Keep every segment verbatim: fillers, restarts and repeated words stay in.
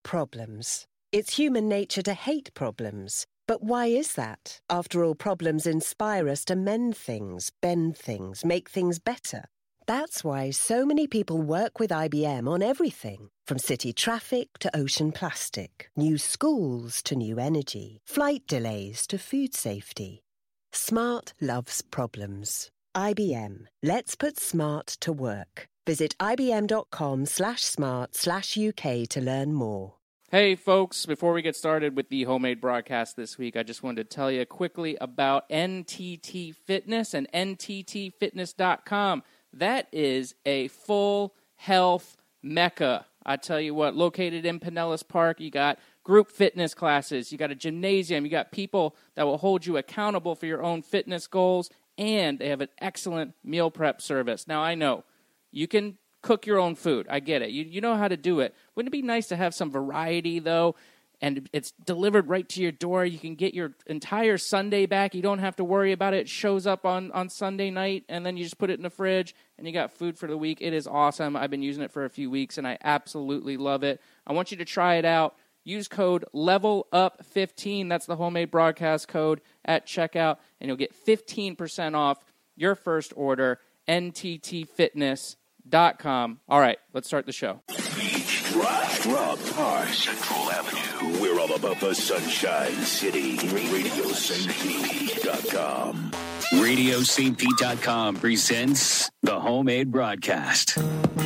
problems. It's human nature to hate problems. But why is that? After all, problems inspire us to mend things, bend things, make things better. That's why so many people work with I B M on everything, from city traffic to ocean plastic, new schools to new energy, flight delays to food safety. Smart loves problems. I B M. Let's put smart to work. Visit ibm.com slash smart slash UK to learn more. Hey, folks, before we get started with the homemade broadcast this week, I just wanted to tell you quickly about N T T Fitness and N T T fitness dot com. That is a full health mecca. I tell you what, located in Pinellas Park, you got group fitness classes, you got a gymnasium, you got people that will hold you accountable for your own fitness goals, and they have an excellent meal prep service. Now, I know you can cook your own food. I get it. You you know how to do it. Wouldn't it be nice to have some variety, though? And it's delivered right to your door. You can get your entire Sunday back. You don't have to worry about it. It shows up on, on Sunday night, and then you just put it in the fridge, and you got food for the week. It is awesome. I've been using it for a few weeks, and I absolutely love it. I want you to try it out. Use code level up fifteen. That's the homemade broadcast code at checkout, and you'll get fifteen percent off your first order, N T T fitness dot com. All right, let's start the show. Beach, Rock, Rock Park, Central Avenue. We're all about the Sunshine City. Radio Saint Pete dot com. Radio Saint Pete dot com presents the homemade broadcast.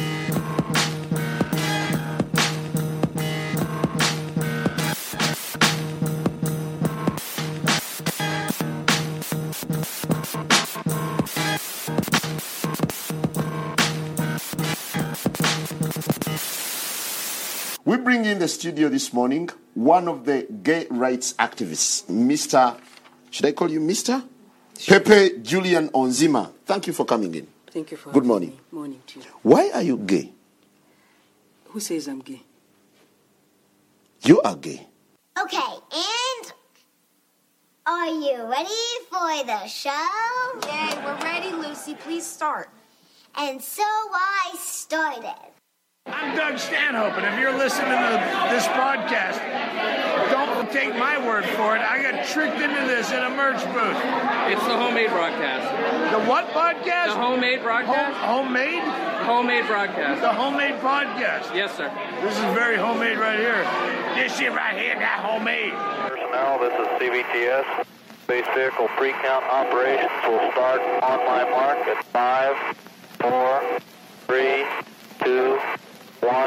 We bring in the studio this morning one of the gay rights activists, Mister Should I call you Mister Sure. Pepe Julian Onziema. Thank you for coming in. Thank you for Good having morning. me. Morning to you. Why are you gay? Who says I'm gay? You are gay. Okay, and are you ready for the show? Yay, we're ready, Lucy. Please start. And so I started. I'm Doug Stanhope, and if you're listening to this broadcast, don't take my word for it. I got tricked into this in a merch booth. It's the homemade broadcast. The what podcast? The homemade broadcast? Home, homemade? Homemade broadcast. The homemade podcast. Yes, sir. This is very homemade right here. This shit right here, that homemade. Personnel, this is C V T S. Base vehicle pre-count operations will start on my mark at five, four, three, two, one.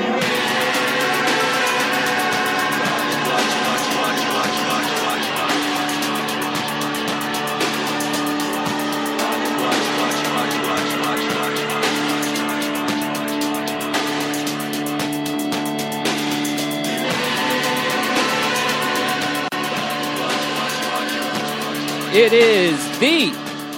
It is the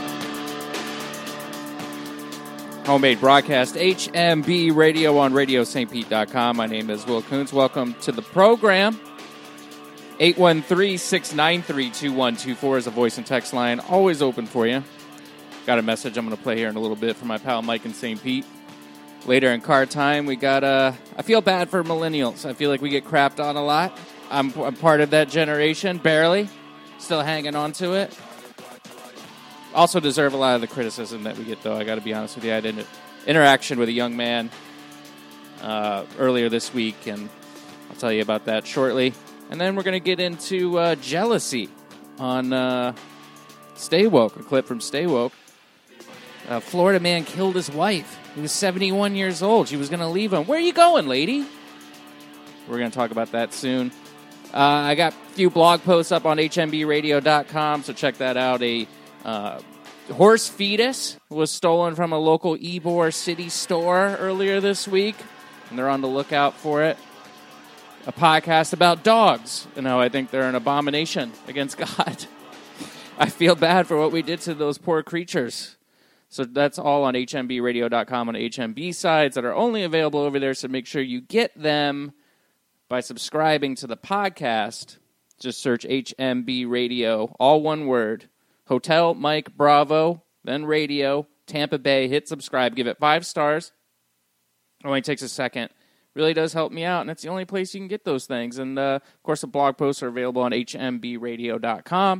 homemade broadcast, H M B Radio on Radio Saint Pete dot com. My name is Will Kuntz. Welcome to the program. eight one three, six nine three, two one two four is a voice and text line. Always open for you. Got a message I'm going to play here in a little bit from my pal Mike in Saint Pete. Later in car time, we got, uh, I feel bad for millennials. I feel like we get crapped on a lot. I'm, I'm part of that generation, barely. Still hanging on to it. Also deserve a lot of the criticism that we get, though. I got to be honest with you. I had an interaction with a young man uh, earlier this week, and I'll tell you about that shortly. And then we're going to get into uh, jealousy on uh, Stay Woke, a clip from Stay Woke. A Florida man killed his wife. He was seventy-one years old. She was going to leave him. Where are you going, lady? We're going to talk about that soon. Uh, I got a few blog posts up on H M B radio dot com, so check that out. A uh, horse fetus was stolen from a local Ybor City store earlier this week, and they're on the lookout for it. A podcast about dogs, and how I think they're an abomination against God. I feel bad for what we did to those poor creatures. So that's all on H M B radio dot com on H M B sides that are only available over there, so make sure you get them by subscribing to the podcast. Just search H M B Radio, all one word. Hotel Mike Bravo, then Radio, Tampa Bay. Hit subscribe. Give it five stars. It only takes a second. Really does help me out, and it's the only place you can get those things. And, uh, of course, the blog posts are available on H M B radio dot com.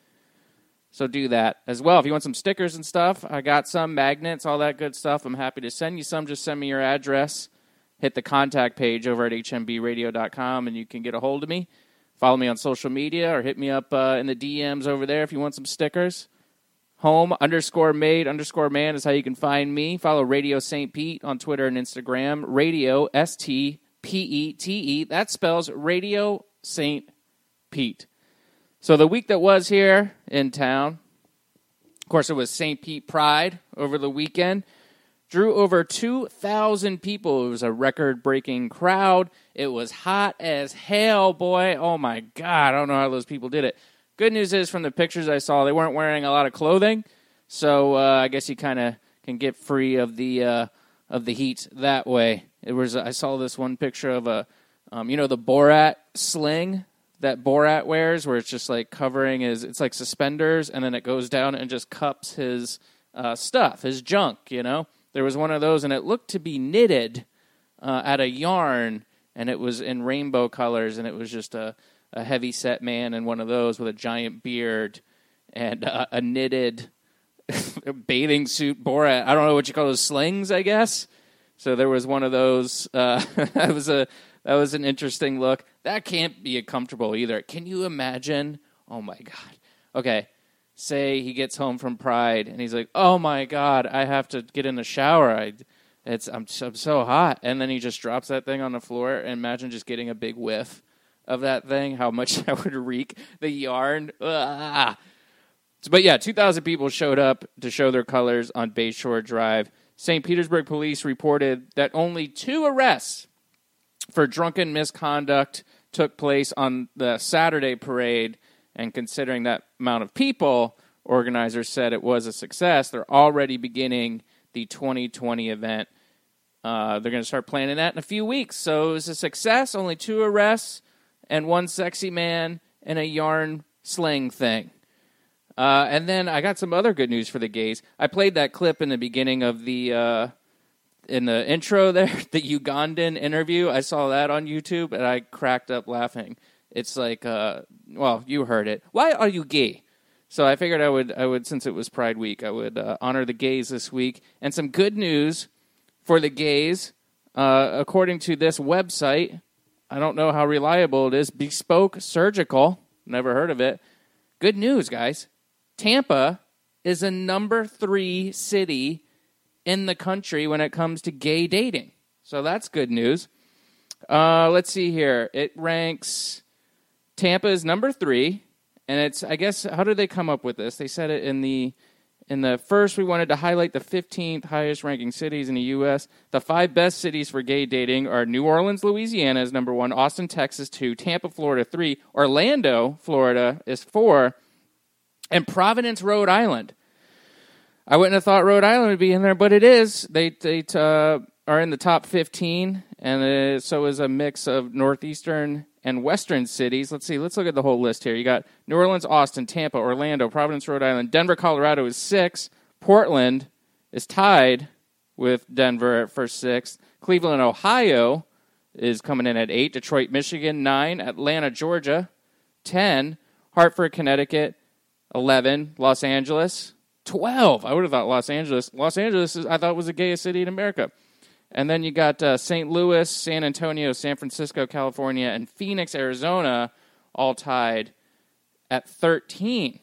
So do that as well. If you want some stickers and stuff, I got some magnets, all that good stuff. I'm happy to send you some. Just send me your address. Hit the contact page over at H M B radio dot com, and you can get a hold of me. Follow me on social media or hit me up uh, in the D Ms over there if you want some stickers. Home underscore made underscore man is how you can find me. Follow Radio Saint Pete on Twitter and Instagram. Radio, S T P E T E. That spells Radio Saint Pete. So the week that was here in town, of course, it was Saint Pete Pride over the weekend. Drew over two thousand people. It was a record-breaking crowd. It was hot as hell, boy. Oh, my God. I don't know how those people did it. Good news is, from the pictures I saw, they weren't wearing a lot of clothing. So uh, I guess you kind of can get free of the uh, of the heat that way. It was. I saw this one picture of a, um, you know, the Borat sling that Borat wears, where it's just like covering his, it's like suspenders, and then it goes down and just cups his uh, stuff, his junk, you know? There was one of those, and it looked to be knitted uh, out of yarn, and it was in rainbow colors, and it was just a, a heavy-set man in one of those with a giant beard and uh, a knitted bathing suit Borat. I don't know what you call those, slings, I guess? So there was one of those. Uh, that was a that was an interesting look. That can't be comfortable either. Can you imagine? Oh, my God. Okay. Say he gets home from Pride, and he's like, oh, my God, I have to get in the shower. I, it's I'm, I'm so hot. And then he just drops that thing on the floor. And imagine just getting a big whiff of that thing, how much that would reek. The yarn. Ugh. But, yeah, two thousand people showed up to show their colors on Bayshore Drive. Saint Petersburg police reported that only two arrests for drunken misconduct took place on the Saturday parade. And considering that amount of people, organizers said it was a success. They're already beginning the twenty twenty event. Uh, they're going to start planning that in a few weeks. So it was a success. Only two arrests and one sexy man and a yarn sling thing. Uh, and then I got some other good news for the gays. I played that clip in the beginning of the, uh, in the intro there, the Ugandan interview. I saw that on YouTube, and I cracked up laughing. It's like, uh, well, you heard it. Why are you gay? So I figured I would, I would, since it was Pride Week, I would uh, honor the gays this week. And some good news for the gays, uh, according to this website. I don't know how reliable it is. Bespoke Surgical. Never heard of it. Good news, guys. Tampa is a number three city in the country when it comes to gay dating. So that's good news. Uh, let's see here. It ranks... Tampa is number three, and it's, I guess, how did they come up with this? They said it in the, in the first, we wanted to highlight the fifteenth highest ranking cities in the U S The five best cities for gay dating are New Orleans, Louisiana is number one, Austin, Texas, two, Tampa, Florida, three, Orlando, Florida is four, and Providence, Rhode Island. I wouldn't have thought Rhode Island would be in there, but it is. They, they uh, are in the top fifteen, and uh, so is a mix of northeastern and western cities. Let's see. Let's look at the whole list here. You got New Orleans, Austin, Tampa, Orlando, Providence, Rhode Island. Denver, Colorado is six. Portland is tied with Denver for sixth. Cleveland, Ohio is coming in at eight. Detroit, Michigan, nine. Atlanta, Georgia, ten. Hartford, Connecticut, eleven. Los Angeles, twelve. I would have thought Los Angeles. Los Angeles, is, I thought, was the gayest city in America. And then you got uh, Saint Louis, San Antonio, San Francisco, California, and Phoenix, Arizona, all tied at thirteen.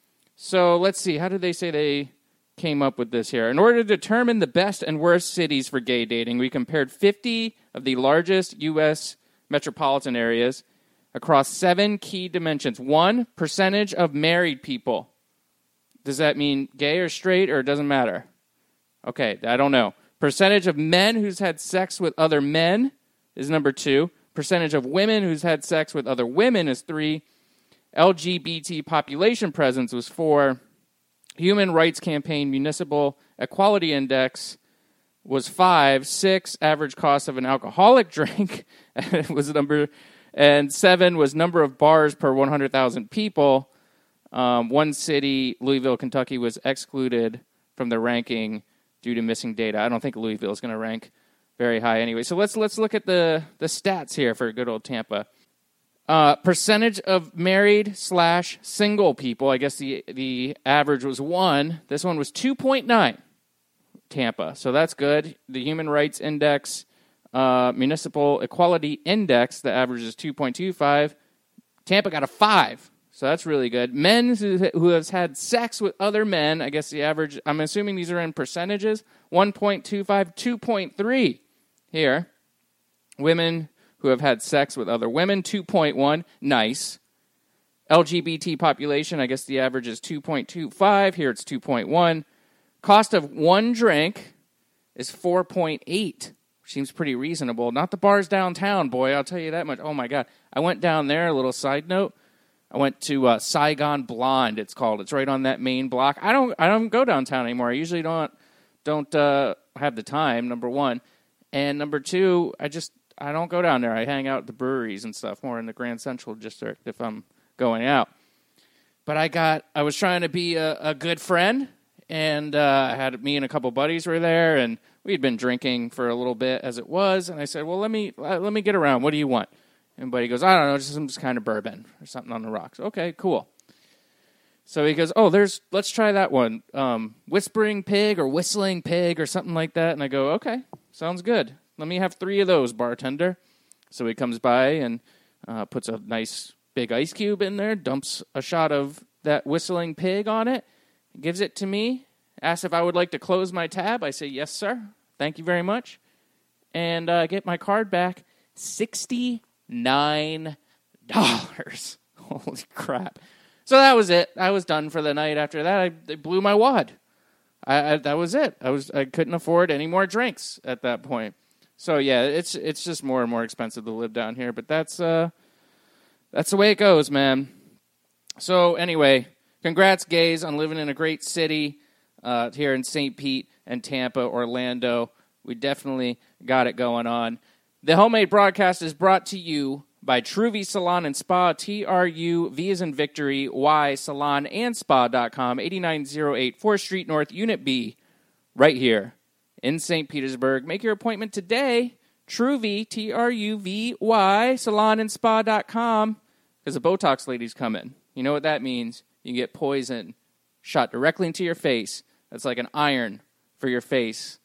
So let's see. How did they say they came up with this here? In order to determine the best and worst cities for gay dating, we compared fifty of the largest U S metropolitan areas across seven key dimensions. One, percentage of married people. Does that mean gay or straight, or it doesn't matter? Okay, I don't know. Percentage of men who's had sex with other men is number two. Percentage of women who's had sex with other women is three. L G B T population presence was four. Human Rights Campaign Municipal Equality Index was five. Six, average cost of an alcoholic drink was number, and seven was number of bars per one hundred thousand people. Um, one city, Louisville, Kentucky, was excluded from the ranking due to missing data. I don't think Louisville is going to rank very high anyway. So let's let's look at the, the stats here for good old Tampa. Uh, percentage of married slash single people. I guess the the average was one. This one was two point nine. Tampa. So that's good. The Human Rights Index, uh, Municipal Equality Index, the average is two point two five. Tampa got a five. So that's really good. Men who, who have had sex with other men, I guess the average, I'm assuming these are in percentages, one point two five, two point three here. Women who have had sex with other women, two point one, nice. L G B T population, I guess the average is two point two five, here it's two point one. Cost of one drink is four point eight, which seems pretty reasonable. Not the bars downtown, boy, I'll tell you that much. Oh my God. I went down there, a little side note. I went to uh, Saigon Blonde, it's called. It's right on that main block. I don't I don't go downtown anymore. I usually don't don't uh, have the time, number one. And number two, I just I don't go down there. I hang out at the breweries and stuff, more in the Grand Central District if I'm going out. But I got I was trying to be a, a good friend, and uh, I had me and a couple buddies were there, and we'd been drinking for a little bit as it was. And I said, "Well, let me let me get around. What do you want?" And buddy goes, I don't know, just some kind of bourbon or something on the rocks. Okay, cool. So he goes, oh, there's, let's try that one. Um, Whispering Pig or Whistling Pig or something like that. And I go, okay, sounds good. Let me have three of those, bartender. So he comes by and uh, puts a nice big ice cube in there, dumps a shot of that Whistling Pig on it, gives it to me, asks if I would like to close my tab. I say, yes, sir. Thank you very much. And I uh, get my card back. sixty Nine dollars. Holy crap. So that was it. I was done for the night. After that, I, I blew my wad. I, I that was it. I was I couldn't afford any more drinks at that point. So yeah, it's it's just more and more expensive to live down here, but that's uh that's the way it goes, man. So anyway, congrats gays on living in a great city uh, here in Saint Pete and Tampa, Orlando. We definitely got it going on. The Homemade Broadcast is brought to you by Truvy Salon and Spa, T R U V as in Victory, Y, salon and spa dot com, eighty-nine oh eight fourth Street North, Unit B, right here in Saint Petersburg. Make your appointment today, Truvy, T R U V Y, salon and spa dot com, because the Botox lady's coming. You know what that means? You get poison shot directly into your face. That's like an iron for your face.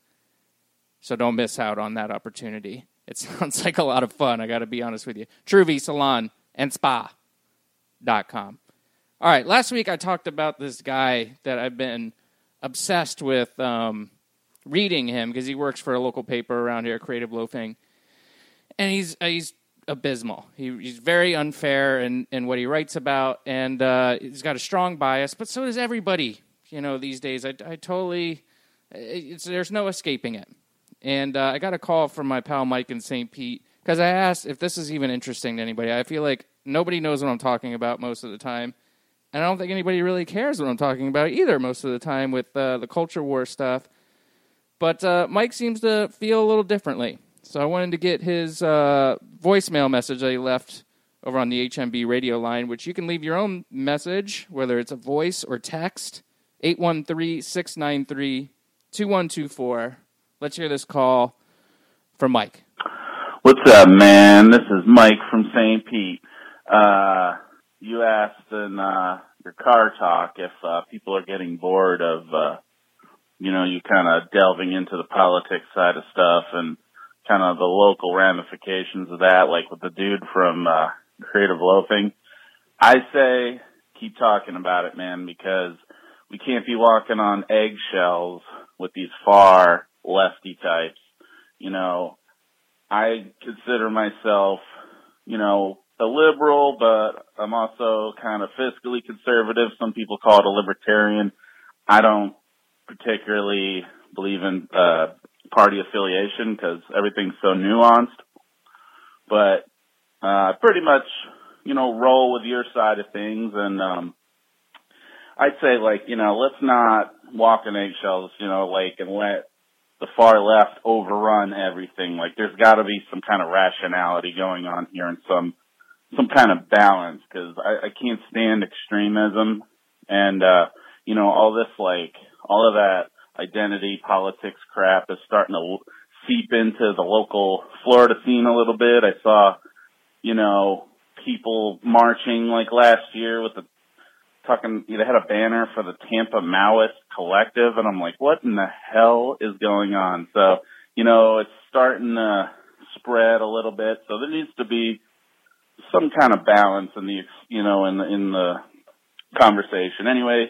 So don't miss out on that opportunity. It sounds like a lot of fun, I got to be honest with you. Truvy Salon and Spa dot com. All right, last week I talked about this guy that I've been obsessed with um, reading him because he works for a local paper around here, Creative Loafing. And he's uh, he's abysmal. He, he's very unfair in, in what he writes about, and uh, he's got a strong bias, but so does everybody, you know, these days. I, I totally, it's, there's no escaping it. And uh, I got a call from my pal Mike in Saint Pete because I asked if this is even interesting to anybody. I feel like nobody knows what I'm talking about most of the time. And I don't think anybody really cares what I'm talking about either most of the time with uh, the culture war stuff. But uh, Mike seems to feel a little differently. So I wanted to get his uh, voicemail message that he left over on the H M B radio line, which you can leave your own message, whether it's a voice or text, eight one three, six nine three, two one two four. Let's hear this call from Mike. What's up, man? This is Mike from Saint Pete. Uh, you asked in uh, your car talk if uh, people are getting bored of, uh, you know, you kind of delving into the politics side of stuff and kind of the local ramifications of that, like with the dude from uh, Creative Loafing. I say keep talking about it, man, because we can't be walking on eggshells with these far lefty types. You know, I consider myself, you know, a liberal, but I'm also kind of fiscally conservative. Some people call it a libertarian. I don't particularly believe in uh, party affiliation because everything's so nuanced. But uh, pretty much, you know, roll with your side of things. And um, I'd say, like, you know, let's not walk on eggshells, you know, like, and let the far left overrun everything. Like, there's got to be some kind of rationality going on here and some some kind of balance, because I, I can't stand extremism. And, uh, you know, all this, like, all of that identity politics crap is starting to seep into the local Florida scene a little bit. I saw, you know, people marching like last year with the talking, they had a banner for the Tampa Maoist Collective, and I'm like, what in the hell is going on? So, you know, it's starting to spread a little bit. So there needs to be some kind of balance in the, you know, in the, in the conversation. Anyway,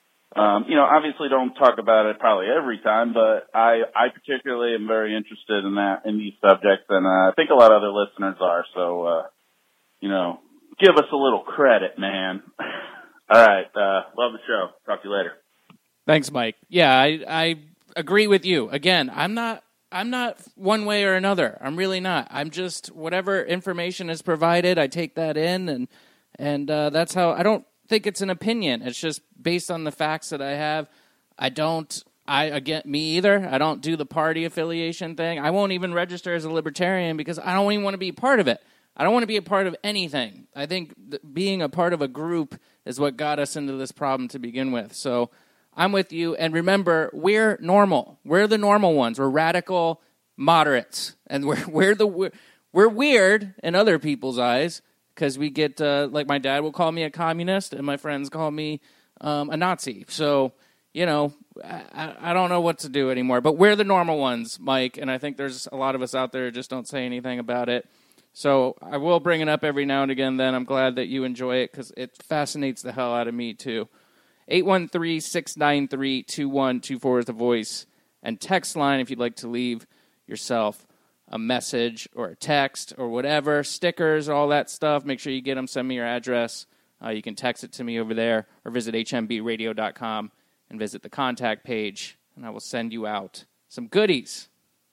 um, you know, obviously don't talk about it probably every time, but I, I particularly am very interested in that, in these subjects, and uh, I think a lot of other listeners are. So, uh, you know, give us a little credit, man. All right. Uh, love the show. Talk to you later. Thanks, Mike. Yeah, I, I agree with you. Again, I'm not I'm not one way or another. I'm really not. I'm just, whatever information is provided, I take that in, and and uh, that's how. I don't think it's an opinion. It's just based on the facts that I have. I don't, I again, me either. I don't do the party affiliation thing. I won't even register as a libertarian because I don't even want to be a part of it. I don't want to be a part of anything. I think th- being a part of a group is what got us into this problem to begin with. So I'm with you. And remember, we're normal. We're the normal ones. We're radical moderates. And we're we're the we're weird in other people's eyes because we get, uh, like my dad will call me a communist and my friends call me um, a Nazi. So, you know, I, I don't know what to do anymore. But we're the normal ones, Mike. And I think there's a lot of us out there who just don't say anything about it. So I will bring it up every now and again then. I'm glad that you enjoy it because it fascinates the hell out of me too. eight one three, six nine three, two one two four is the voice and text line if you'd like to leave yourself a message or a text or whatever, stickers, all that stuff. Make sure you get them. Send me your address. Uh, you can text it to me over there or visit H M B radio dot com and visit the contact page, and I will send you out some goodies.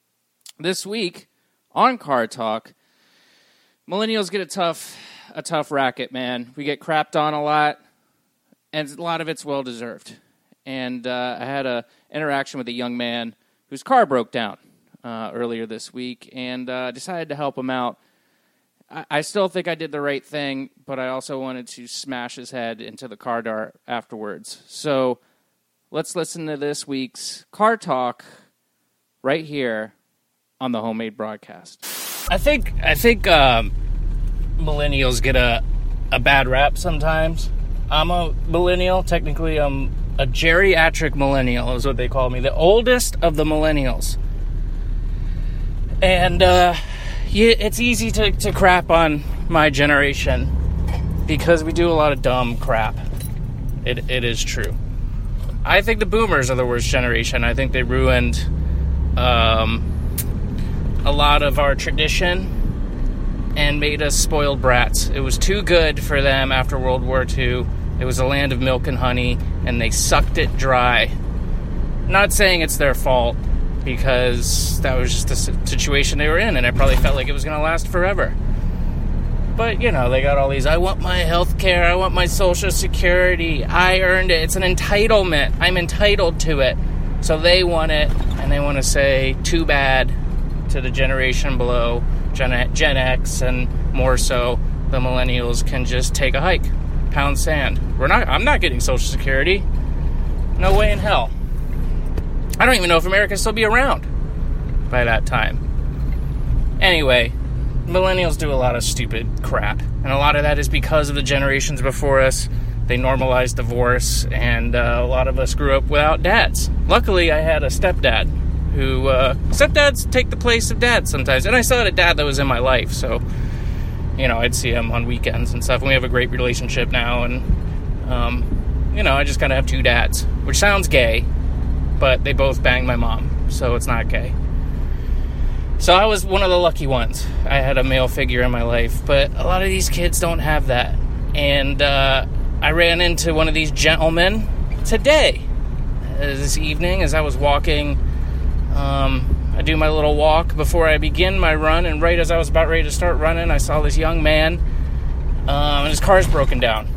This week on Car Talk, millennials get a tough, a tough racket, man. We get crapped on a lot, and a lot of it's well-deserved. And uh, I had an interaction with a young man whose car broke down uh, earlier this week, and I uh, decided to help him out. I-, I still think I did the right thing, but I also wanted to smash his head into the car door afterwards. So let's listen to this week's Car Talk right here on the Homemade Broadcast. I think I think um, millennials get a a bad rap sometimes. I'm a millennial. Technically, I'm a geriatric millennial is what they call me. The oldest of the millennials. And uh, yeah, it's easy to, to crap on my generation because we do a lot of dumb crap. It It is true. I think the boomers are the worst generation. I think they ruined Um, a lot of our tradition and made us spoiled brats. It was too good for them after World War Two. It was a land of milk and honey, and they sucked it dry. Not saying it's their fault, because that was just the situation they were in, and I probably felt like it was going to last forever. But, you know, they got all these, I want my health care, I want my Social Security, I earned it, it's an entitlement, I'm entitled to it. So they want it, and they want to say, too bad, to the generation below, Gen, Gen X, and more so, the millennials can just take a hike, pound sand. We're not. I'm not getting Social Security. No way in hell. I don't even know if America will still be around by that time. Anyway, millennials do a lot of stupid crap, and a lot of that is because of the generations before us. They normalized divorce, and uh, a lot of us grew up without dads. Luckily, I had a stepdad. Who, uh, stepdads take the place of dads sometimes. And I still had a dad that was in my life, so, you know, I'd see him on weekends and stuff. And we have a great relationship now, and, um, you know, I just kind of have two dads, which sounds gay, but they both banged my mom, so it's not gay. So I was one of the lucky ones. I had a male figure in my life, but a lot of these kids don't have that. And, uh, I ran into one of these gentlemen today, uh, this evening, as I was walking. Um, I do my little walk before I begin my run, and right as I was about ready to start running, I saw this young man, um, and his car's broken down.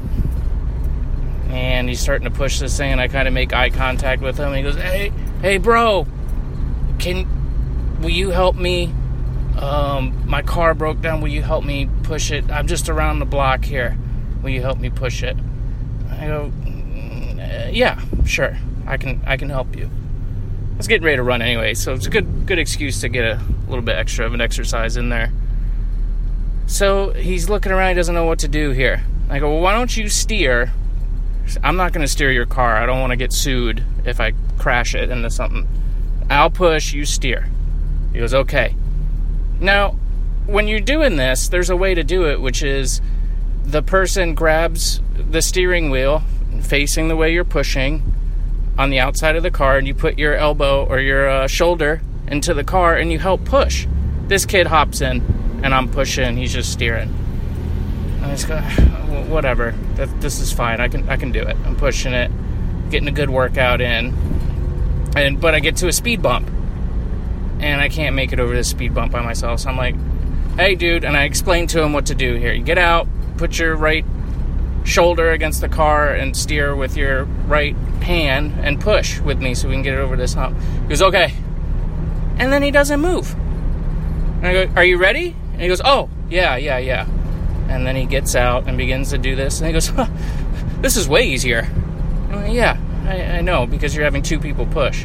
And he's starting to push this thing, and I kind of make eye contact with him, and he goes, hey, hey, bro, can, will you help me? Um, my car broke down, will you help me push it? I'm just around the block here. Will you help me push it? I go, yeah, sure, I can, I can help you. was getting ready to run anyway, so it's a good good excuse to get a little bit extra of an exercise in there. So he's looking around, he doesn't know what to do here. I go, well, why don't you steer? I'm not going to steer your car. I don't want to get sued if I crash it into something. I'll push, you steer. He goes, okay. Now, when you're doing this, there's a way to do it, which is the person grabs the steering wheel facing the way you're pushing on the outside of the car, and you put your elbow or your uh, shoulder into the car and you help push. This kid hops in and I'm pushing, he's just steering. And I just go, whatever, that, this is fine, I can I can do it. I'm pushing it, getting a good workout in, and but I get to a speed bump and I can't make it over this speed bump by myself. So I'm like, hey dude, and I explain to him what to do here. You get out, put your right shoulder against the car and steer with your right hand and push with me so we can get it over this hump. He goes, okay. And then he doesn't move. And I go, are you ready? And he goes, oh, yeah, yeah, yeah. And then he gets out and begins to do this. And he goes, huh, this is way easier. I'm like, yeah, I, I know, because you're having two people push.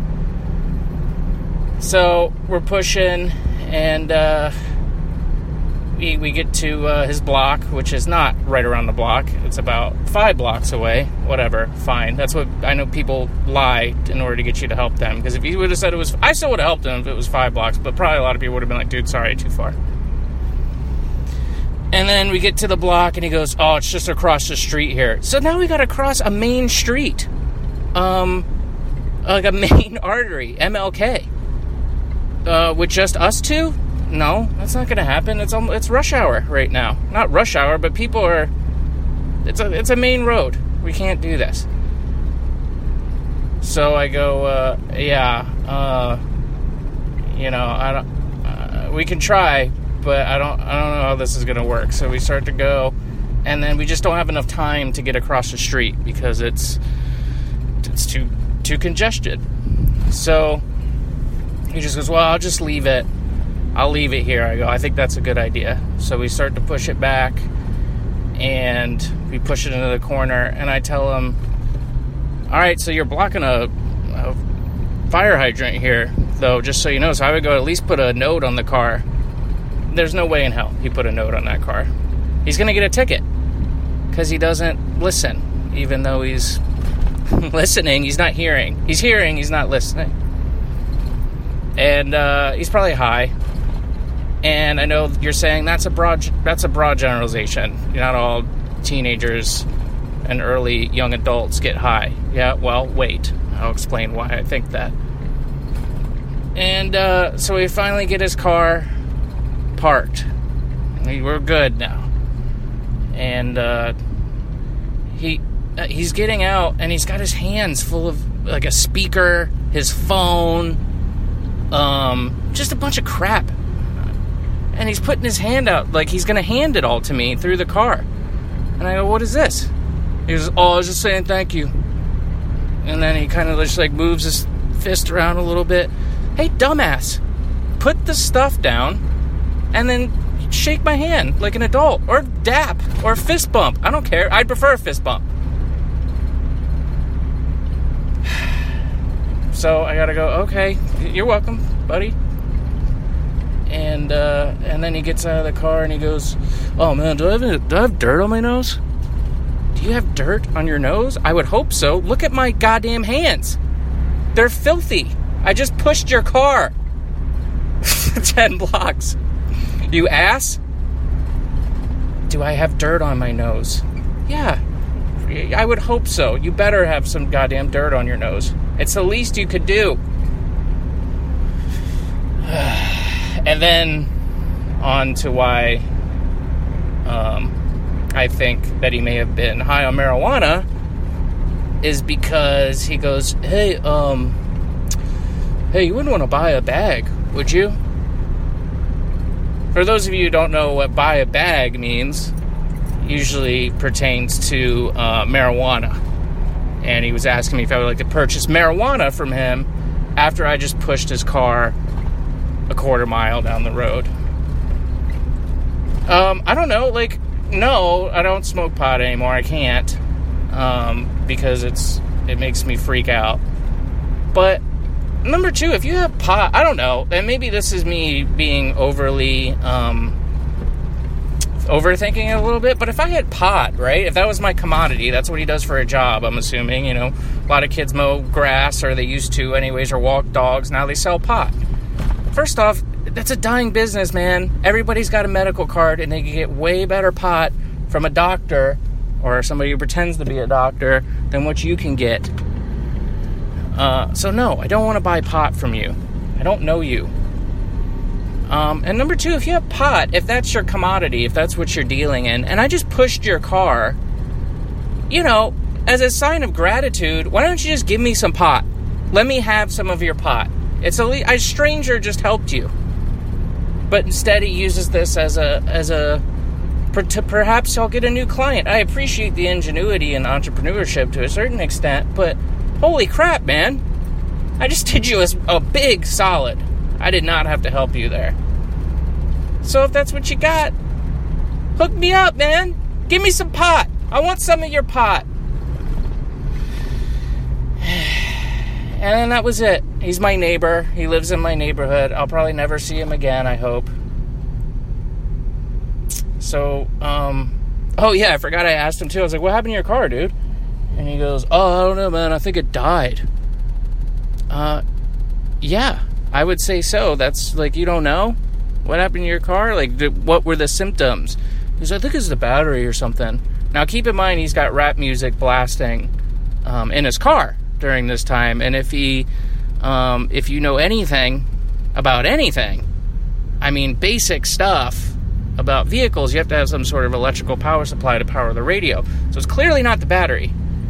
So we're pushing, and uh, we, we get to uh, his block, which is not right around the block. It's about five blocks away. Whatever, fine. That's what I know. People lie in order to get you to help them. Because if he would have said it was, I still would have helped him if it was five blocks. But probably a lot of people would have been like, dude, sorry, too far. And then we get to the block, and he goes, oh, it's just across the street here. So now we got to cross a main street. Um, like a main artery, M L K. Uh, with just us two? No, that's not going to happen. It's um, it's rush hour right now. Not rush hour, but people are... It's a, it's a main road. We can't do this. So I go, uh, yeah, uh, you know, I don't... Uh, we can try, but I don't I don't know how this is going to work. So we start to go, and then we just don't have enough time to get across the street because it's it's too too congested. So he just goes, well, I'll just leave it. I'll leave it here. I go, I think that's a good idea. So we start to push it back, and we push it into the corner, and I tell him, all right, so you're blocking a, a fire hydrant here, though, just so you know. So I would go at least put a note on the car. There's no way in hell he put a note on that car. He's going to get a ticket because he doesn't listen, even though he's listening. He's not hearing. He's hearing. He's not listening. And uh, he's probably high. And I know you're saying that's a broad that's a broad generalization. Not all teenagers and early young adults get high. Yeah, well, wait. I'll explain why I think that. And uh, so we finally get his car parked. We're good now. And uh, he uh, he's getting out, and he's got his hands full of like a speaker, his phone, um, just a bunch of crap. And he's putting his hand out like he's going to hand it all to me through the car. And I go, what is this? He goes, oh, I was just saying thank you. And then he kind of just like moves his fist around a little bit. Hey, dumbass, put the stuff down and then shake my hand like an adult. Or dap. Or fist bump. I don't care. I'd prefer a fist bump. So I gotta go, okay, you're welcome, buddy. And uh, and then he gets out of the car and he goes, oh man, do I, have any, do I have dirt on my nose? Do you have dirt on your nose? I would hope so. Look at my goddamn hands. They're filthy. I just pushed your car ten blocks. You ass? Do I have dirt on my nose? Yeah, I would hope so. You better have some goddamn dirt on your nose. It's the least you could do. And then on to why um, I think that he may have been high on marijuana is because he goes, hey, um, hey, you wouldn't want to buy a bag, would you? For those of you who don't know what buy a bag means, usually pertains to uh, marijuana. And he was asking me if I would like to purchase marijuana from him after I just pushed his car a quarter mile down the road. Um, I don't know, like, no, I don't smoke pot anymore. I can't, um, because it's, it makes me freak out. But number two, if you have pot, I don't know, and maybe this is me being overly, um, overthinking it a little bit, but if I had pot, right, if that was my commodity, that's what he does for a job, I'm assuming, you know, a lot of kids mow grass, or they used to anyways, or walk dogs, now they sell pot. First off, that's a dying business, man. Everybody's got a medical card, and they can get way better pot from a doctor, or somebody who pretends to be a doctor, than what you can get. Uh, so no, I don't want to buy pot from you. I don't know you. Um, and number two, if you have pot, if that's your commodity, if that's what you're dealing in, and I just pushed your car, you know, as a sign of gratitude, why don't you just give me some pot? Let me have some of your pot. It's a, a stranger just helped you. But instead he uses this as a, as a, to perhaps I'll get a new client. I appreciate the ingenuity and entrepreneurship to a certain extent, but holy crap, man. I just did you a, a big solid. I did not have to help you there. So if that's what you got, hook me up, man. Give me some pot. I want some of your pot. And then that was it. He's my neighbor. He lives in my neighborhood. I'll probably never see him again, I hope. So, um... oh, yeah, I forgot I asked him, too. I was like, what happened to your car, dude? And he goes, oh, I don't know, man. I think it died. Uh, yeah. I would say so. That's, like, you don't know? What happened to your car? Like, did, what were the symptoms? He goes, I think it's the battery or something. Now, keep in mind, he's got rap music blasting um, in his car during this time. And if he, um, if you know anything about anything, I mean, basic stuff about vehicles, you have to have some sort of electrical power supply to power the radio. So it's clearly not the battery.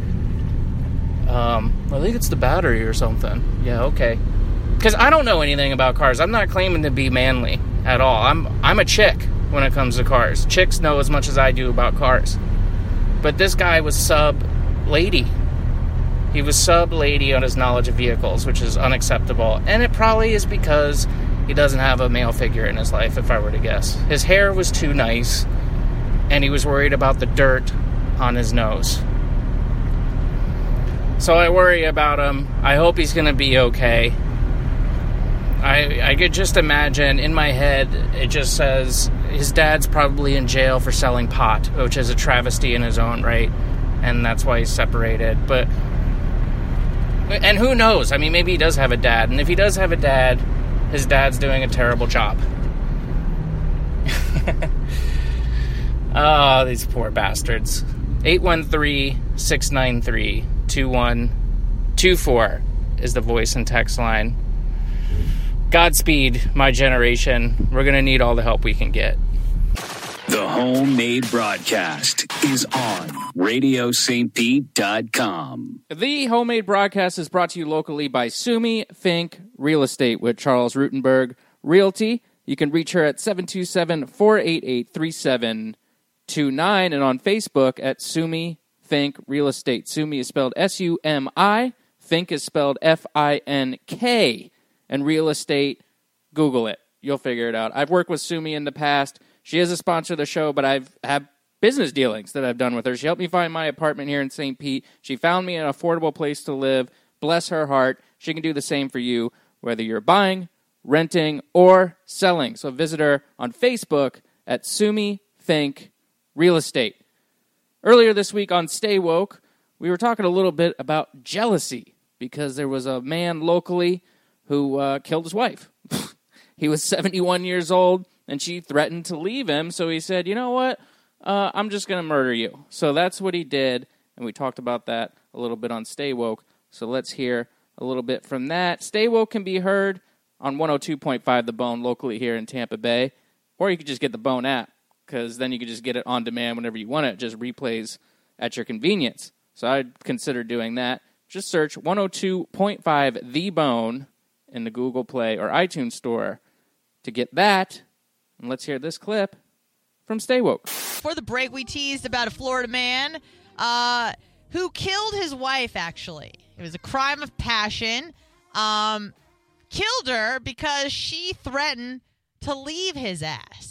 Um, I think it's the battery or something. Yeah, okay. Because I don't know anything about cars. I'm not claiming to be manly at all. I'm I'm a chick when it comes to cars. Chicks know as much as I do about cars. But this guy was sub-lady. He was sub-lady on his knowledge of vehicles, which is unacceptable. And it probably is because he doesn't have a male figure in his life, if I were to guess. His hair was too nice, and he was worried about the dirt on his nose. So I worry about him. I hope he's going to be okay. I, I could just imagine, in my head, it just says his dad's probably in jail for selling pot, which is a travesty in his own right, and that's why he's separated. But, and who knows? I mean, maybe he does have a dad, and if he does have a dad, his dad's doing a terrible job. Oh, these poor bastards. eight one three, six nine three, two one two four is the voice and text line. Godspeed, my generation. We're going to need all the help we can get. The Homemade Broadcast is on radio st pete dot com. The Homemade Broadcast is brought to you locally by Sumi Fink Real Estate with Charles Rutenberg Realty. You can reach her at seven two seven, four eight eight, three seven two nine and on Facebook at Sumi Fink Real Estate. Sumi is spelled S U M I. Fink is spelled F I N K. And real estate, Google it. You'll figure it out. I've worked with Sumi in the past. She is a sponsor of the show, but I've had business dealings that I've done with her. She helped me find my apartment here in Saint Pete. She found me an affordable place to live. Bless her heart. She can do the same for you, whether you're buying, renting, or selling. So visit her on Facebook at Sumi Fink Real Estate. Earlier this week on Stay Woke, we were talking a little bit about jealousy because there was a man locally who uh, killed his wife. He was seventy-one years old, and she threatened to leave him, so he said, you know what, uh, I'm just going to murder you. So that's what he did, and we talked about that a little bit on Stay Woke, so let's hear a little bit from that. Stay Woke can be heard on one oh two point five The Bone locally here in Tampa Bay, or you could just get the Bone app, because then you could just get it on demand whenever you want it. It just replays at your convenience. So I'd consider doing that. Just search one oh two point five The Bone in the Google Play or iTunes store to get that. And let's hear this clip from Stay Woke. For the break, we teased about a Florida man uh, who killed his wife, actually. It was a crime of passion. Um, killed her because she threatened to leave his ass.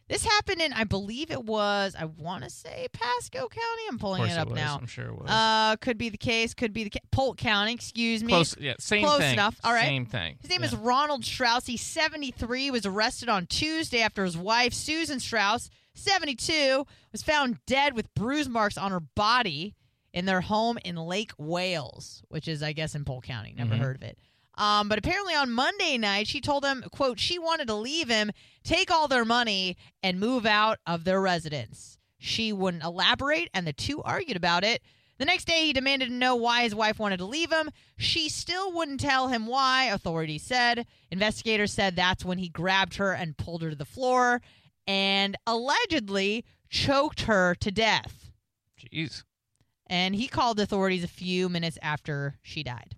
This happened in, I believe it was, I want to say Pasco County. I'm pulling it up it was. now. I'm sure it was. Uh, could be the case. Could be the case. Polk County, excuse me. Close, yeah, same Close thing. enough. All right. Same thing. His name yeah. is Ronald Strauss. He's seventy-three, was arrested on Tuesday after his wife, Susan Strauss, seventy-two, was found dead with bruise marks on her body in their home in Lake Wales, which is, I guess, in Polk County. Never Mhm. heard of it. Um, but apparently on Monday night, she told him, quote, she wanted to leave him, take all their money, and move out of their residence. She wouldn't elaborate, and the two argued about it. The next day, he demanded to know why his wife wanted to leave him. She still wouldn't tell him why, authorities said. Investigators said that's when he grabbed her and pulled her to the floor and allegedly choked her to death. Jeez. And he called authorities a few minutes after she died.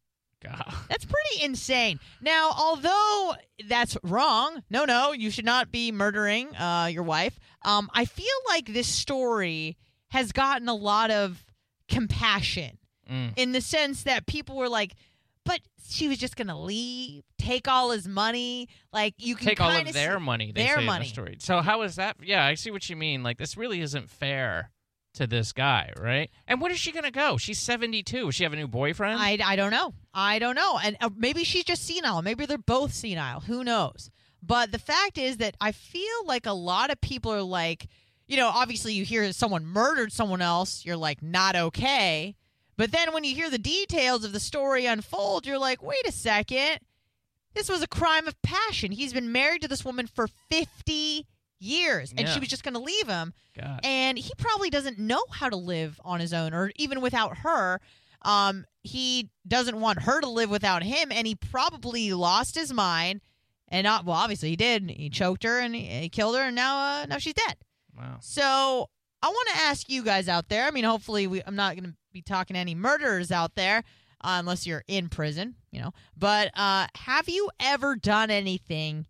God. That's pretty insane. Now, although that's wrong, no, no, you should not be murdering uh, your wife. Um, I feel like this story has gotten a lot of compassion Mm. in the sense that people were like, but she was just going to leave, take all his money. Like, you can Take all kinda of their see- money, they their say money. in the story. So how is that? Yeah, I see what you mean. Like, this really isn't fair to this guy, right? And when is she going to go? She's seventy-two. Does she have a new boyfriend? I, I don't know. I don't know. And uh, maybe she's just senile. Maybe they're both senile. Who knows? But the fact is that I feel like a lot of people are like, you know, obviously you hear someone murdered someone else, you're like, not okay. But then when you hear the details of the story unfold, you're like, wait a second. This was a crime of passion. He's been married to this woman for fifty years, and Yeah. she was just going to leave him. God. And he probably doesn't know how to live on his own, or even without her. Um, he doesn't want her to live without him, and he probably lost his mind. And not, well, obviously he did. He choked her and he, he killed her, and now uh, now she's dead. Wow. So I want to ask you guys out there. I mean, hopefully we, I'm not going to be talking to any murderers out there, uh, unless you're in prison, you know. But uh, have you ever done anything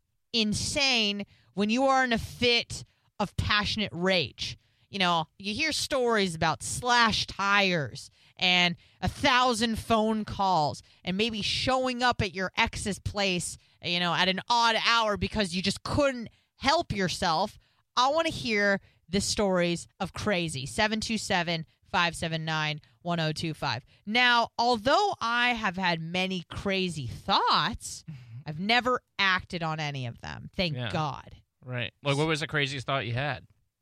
insane when you are in a fit of passionate rage? You know, you hear stories about slashed tires and a thousand phone calls and maybe showing up at your ex's place, you know, at an odd hour because you just couldn't help yourself. I want to hear the stories of crazy. seven two seven, five seven nine, one oh two five. Now, although I have had many crazy thoughts, I've never acted on any of them. Thank Yeah. God. Right. Like, what was the craziest thought you had?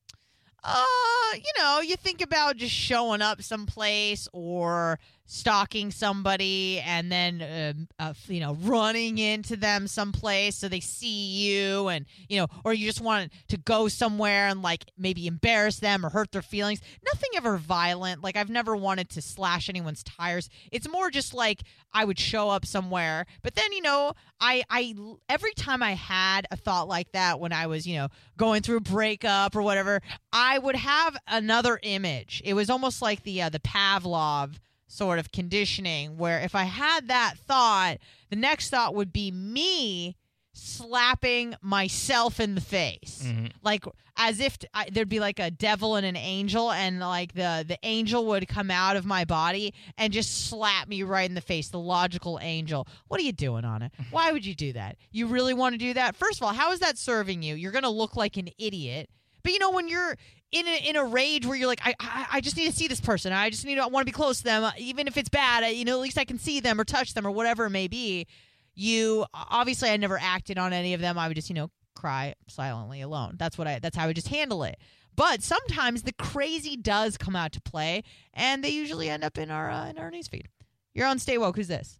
Uh, you know, you think about just showing up someplace or stalking somebody and then, uh, uh, you know, running into them someplace so they see you, and, you know, or you just want to go somewhere and, like, maybe embarrass them or hurt their feelings. Nothing ever violent. Like, I've never wanted to slash anyone's tires. It's more just like I would show up somewhere. But then, you know, I, I every time I had a thought like that when I was, you know, going through a breakup or whatever, I would have another image. It was almost like the uh, the Pavlov sort of conditioning, where if I had that thought, the next thought would be me slapping myself in the face. Mm-hmm. Like, as if t- I, there'd be like a devil and an angel, and like the, the angel would come out of my body and just slap me right in the face. The logical angel. What are you doing on it? Why would you do that? You really want to do that? First of all, how is that serving you? You're going to look like an idiot. But, you know, when you're in a, in a rage where you're like, I, I I just need to see this person. I just need to I want to be close to them. Even if it's bad, I, you know, at least I can see them or touch them or whatever it may be. You, obviously, I never acted on any of them. I would just, you know, cry silently alone. That's what I, that's how I would just handle it. But sometimes the crazy does come out to play, and they usually end up in our, uh, in our newsfeed. You're on Stay Woke. Who's this?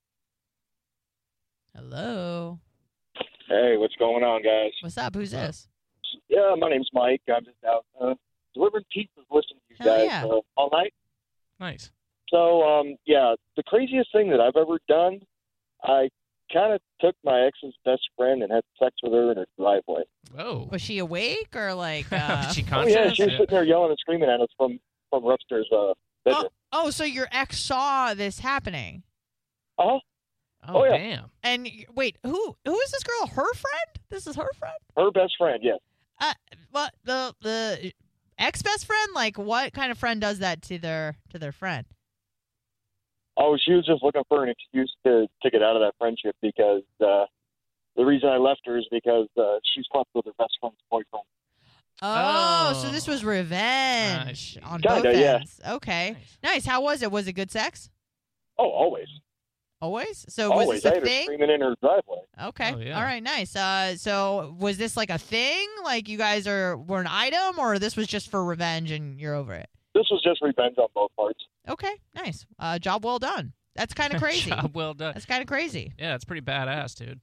Hello. Hey, what's going on, guys? What's up? Who's this? Yeah, my name's Mike. I'm just out uh, delivering pizzas, listening to you Hell guys yeah. uh, all night. Nice. So, um, yeah, the craziest thing that I've ever done, I kind of took my ex's best friend and had sex with her in her driveway. Whoa. Was she awake or like? Uh... she Oh, conscious? yeah, she was sitting there yelling and screaming at us from, from her upstairs uh, bedroom. Oh, oh, so your ex saw this happening? Uh-huh. Oh, Oh, yeah. damn. And y- wait, who who is this girl? Her friend? This is her friend? Her best friend, yes. Uh, what the the ex best friend? Like, what kind of friend does that to their to their friend? Oh, she was just looking for an excuse to, to get out of that friendship because, uh, the reason I left her is because uh, she slept with her best friend's boyfriend. Oh, Oh. so this was revenge on Kinda, both yeah. ends. Okay. Nice. How was it? Was it good sex? Oh, always. Always? So always. was I this a had her thing? screaming in her driveway. Okay. Oh, yeah. All right, nice. Uh, so was this like a thing? Like you guys are were an item, or this was just for revenge and you're over it? This was just revenge on both parts. Okay, nice. Uh, job well done. That's kind of crazy. Job well done. That's kind of crazy. Yeah, it's pretty badass, dude.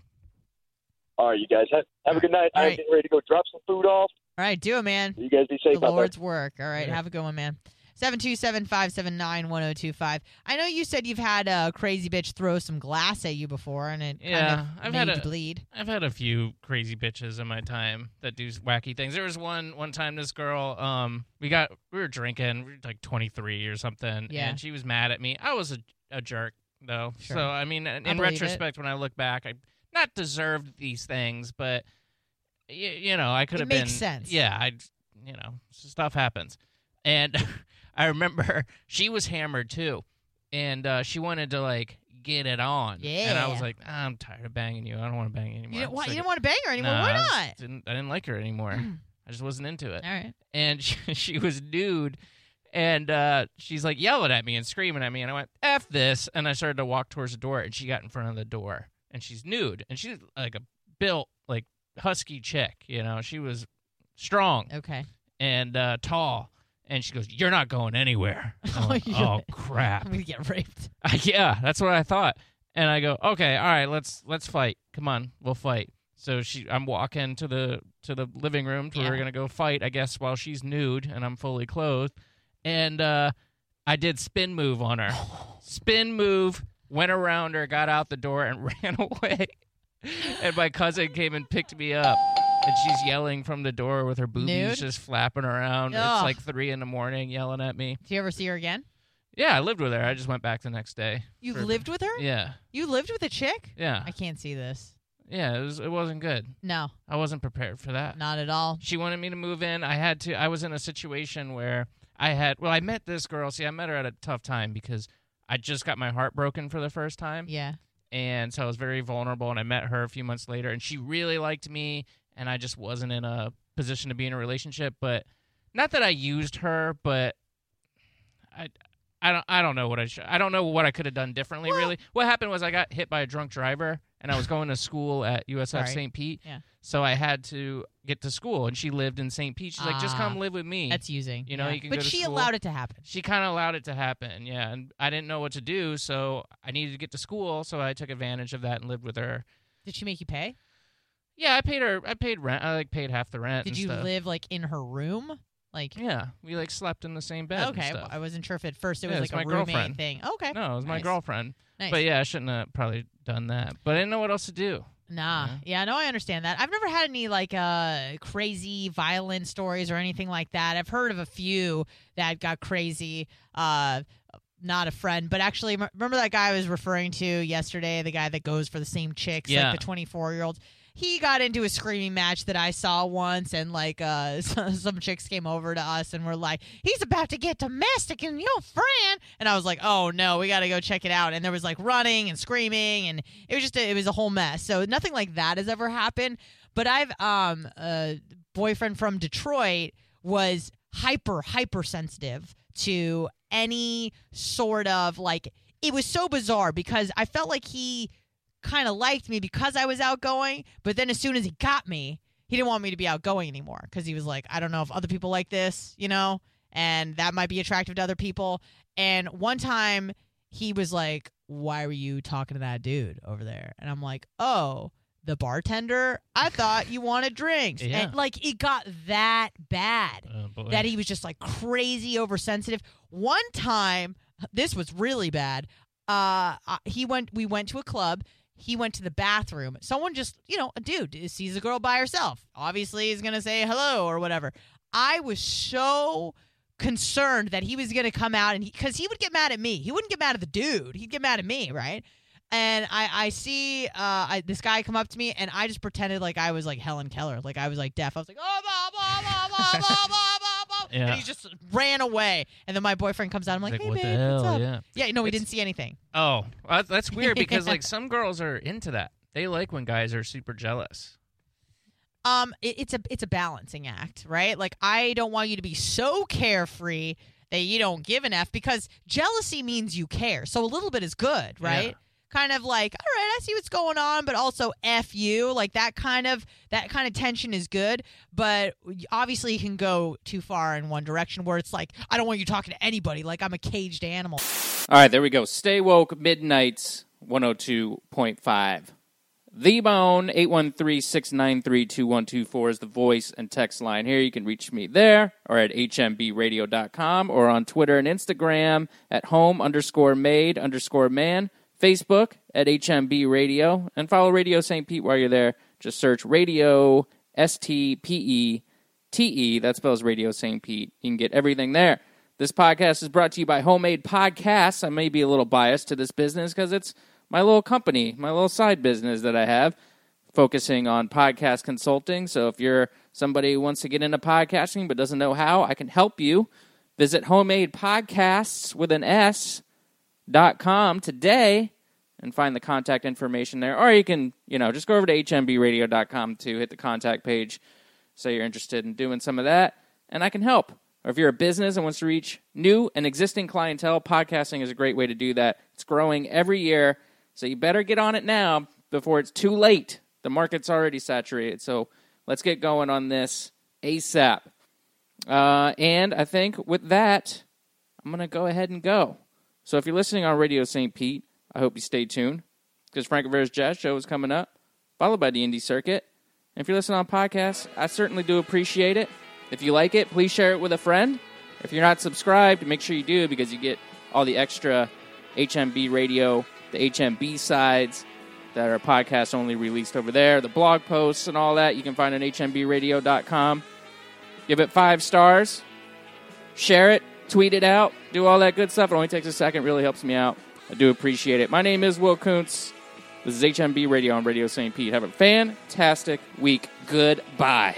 All right, you guys. Have, have a good night. All I'm right. getting ready to go drop some food off. All right, do it, man. You guys be safe The out there. Lord's work. All right, have a good one, man. seven two seven, five seven nine, one oh two five. I know you said you've had a crazy bitch throw some glass at you before, and it Yeah, kind of I've made had you a bleed. I've had a few crazy bitches in my time that do wacky things. There was one one time this girl, um, we got we were drinking, we were like twenty-three or something, Yeah. and she was mad at me. I was a, a jerk though, Sure. so I mean, in I believe retrospect, when I look back, I not deserved these things, but y- you know, I could It have been. makes sense. Yeah, I, you know, stuff happens, and I remember she was hammered too, and uh, she wanted to like get it on. Yeah. And I was like, ah, I'm tired of banging you. I don't want to bang you anymore. You didn't, I'm why, sick you of- didn't want to bang her anymore? Nah, Why I just not? Didn't, I didn't like her anymore. I just wasn't into it. All right. And she, she was nude, and uh, she's like yelling at me and screaming at me, and I went, F this, and I started to walk towards the door, and she got in front of the door, and she's nude, and she's like a built, like, husky chick, you know? She was strong Okay. and uh, tall. And she goes, "You're not going anywhere." I'm like, you're- oh crap! I'm gonna get raped. Yeah, that's what I thought. And I go, "Okay, all right, let's let's fight. Come on, we'll fight." So she, I'm walking to the to the living room where Yeah. we're gonna go fight. I guess while she's nude and I'm fully clothed, and uh, I did spin move on her. Spin move, went around her, got out the door, and ran away. And my cousin came and picked me up. And she's yelling from the door with her boobies Nude? just flapping around. Ugh. It's like three in the morning yelling at me. Do you ever see her again? Yeah, I lived with her. I just went back the next day. You for- lived with her? Yeah. You lived with a chick? Yeah. I can't see this. Yeah, it was it wasn't good. No, I wasn't prepared for that. not at all. She wanted me to move in. I had to I was in a situation where I had well, I met this girl. See, I met her at a tough time because I just got my heart broken for the first time. Yeah. And so I was very vulnerable, and I met her a few months later, and she really liked me, and I just wasn't in a position to be in a relationship. But not that I used her, but I, I don't, I don't know what I, sh- I don't know what I could have done differently. Well- really, what happened was I got hit by a drunk driver, and I was going to school at U S F Sorry. Saint Pete. Yeah. So I had to get to school, and she lived in Saint Pete. She's like, just Ah, come live with me. That's using. You know, yeah. you can But go to she school. allowed it to happen. She kind of allowed it to happen, yeah. And I didn't know what to do, so I needed to get to school, so I took advantage of that and lived with her. Did she make you pay? Yeah, I paid her. I paid rent. I like paid half the rent. Did and you stuff. live like in her room? Like Yeah, we like slept in the same bed. and okay, stuff. I wasn't sure if at first it Yeah, was it's like a my roommate girlfriend. thing. Okay. No, it was my Nice. girlfriend. Nice. But yeah, I shouldn't have probably done that. But I didn't know what else to do. Nah. Yeah, no, I understand that. I've never had any like uh crazy violent stories or anything like that. I've heard of a few that got crazy. Uh not a friend, but actually m- remember that guy I was referring to yesterday, the guy that goes for the same chicks, Yeah. like the twenty-four-year-olds. He got into a screaming match that I saw once, and like uh, some chicks came over to us and were like, "He's about to get domestic and your friend," and I was like, "Oh no, we got to go check it out." And there was like running and screaming, and it was just a, it was a whole mess. So nothing like that has ever happened. But I've um a boyfriend from Detroit was hyper hyper sensitive to any sort of like. It was so bizarre because I felt like he kind of liked me because I was outgoing, but then as soon as he got me, he didn't want me to be outgoing anymore because he was like, I don't know if other people like this, you know, and that might be attractive to other people. And one time he was like, why were you talking to that dude over there? And I'm like, oh, the bartender? I thought you wanted drinks. Yeah. And like it got that bad Oh, boy. that he was just like crazy oversensitive. One time, this was really bad. Uh, uh, he went. We went to a club. He went to the bathroom. Someone just, you know, a dude sees a girl by herself. Obviously, he's gonna say hello or whatever. I was so concerned that he was gonna come out and because he, he would get mad at me. He wouldn't get mad at the dude. He'd get mad at me, right? And I, I see uh, I, this guy come up to me, and I just pretended like I was like Helen Keller, like I was like deaf. I was like, oh, blah, blah, blah, blah, blah, blah, blah, blah. Yeah. And he just ran away. And then my boyfriend comes out. I'm like, Like, hey, what the babe, what's hell? up? Yeah. Yeah, no, we It's- didn't see anything. Oh, well, that's weird because like some girls are into that. They like when guys are super jealous. Um, it, it's a it's a balancing act, right? Like, I don't want you to be so carefree that you don't give an F, because jealousy means you care. So a little bit is good, right? Yeah. Kind of like, all right, I see what's going on, but also F you. Like, that kind of that kind of tension is good, but obviously you can go too far in one direction where it's like, I don't want you talking to anybody, like I'm a caged animal. All right, there we go. Stay Woke Midnights one oh two point five. The Bone, eight one three, six nine three, two one two four is the voice and text line here. You can reach me there or at h m b radio dot com or on Twitter and Instagram at home underscore made underscore man, Facebook at H M B Radio, and follow Radio Saint Pete while you're there. Just search Radio S T P E T E. That spells Radio Saint Pete. You can get everything there. This podcast is brought to you by Homemade Podcasts. I may be a little biased to this business because it's my little company, my little side business that I have, focusing on podcast consulting. So if you're somebody who wants to get into podcasting but doesn't know how, I can help you. Visit homemade podcasts with an S dot com today and find the contact information there. Or you can, you know, just go over to h m b radio dot com to hit the contact page. Say you're interested in doing some of that, and I can help. Or if you're a business and wants to reach new and existing clientele, podcasting is a great way to do that. It's growing every year. So you better get on it now before it's too late. The market's already saturated. So let's get going on this ASAP. Uh, and I think with that, I'm going to go ahead and go. So if you're listening on Radio Saint Pete, I hope you stay tuned, because Frank Rivera's Jazz Show is coming up, followed by the Indie Circuit. And if you're listening on podcasts, I certainly do appreciate it. If you like it, please share it with a friend. If you're not subscribed, make sure you do, because you get all the extra H M B Radio, the H M B sides that are podcast only released over there, the blog posts and all that you can find on h m b radio dot com. Give it five stars. Share it. Tweet it out. Do all that good stuff. It only takes a second. Really helps me out. I do appreciate it. My name is Will Kuntz. This is H M B Radio on Radio Saint Pete. Have a fantastic week. Goodbye.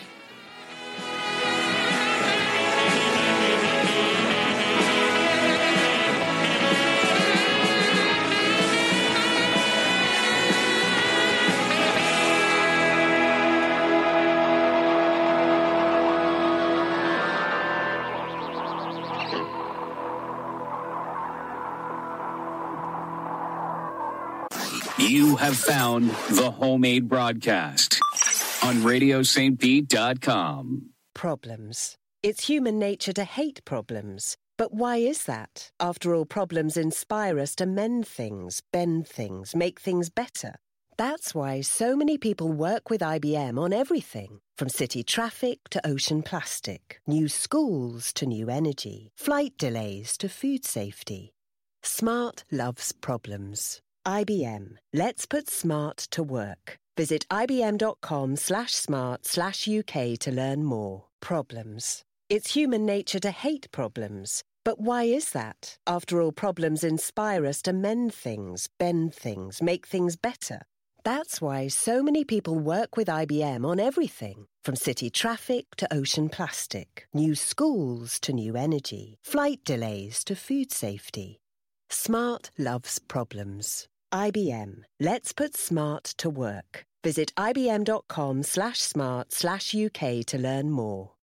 You have found the Homemade Broadcast on radio saint pete dot com. Problems. It's human nature to hate problems. But why is that? After all, problems inspire us to mend things, bend things, make things better. That's why so many people work with I B M on everything, from city traffic to ocean plastic, new schools to new energy, flight delays to food safety. Smart loves problems. I B M. Let's put smart to work. Visit ibm.com slash smart slash UK to learn more. Problems. It's human nature to hate problems. But why is that? After all, problems inspire us to mend things, bend things, make things better. That's why so many people work with I B M on everything, from city traffic to ocean plastic, new schools to new energy, flight delays to food safety. Smart loves problems. I B M. Let's put smart to work. Visit ibm.com slash smart slash UK to learn more.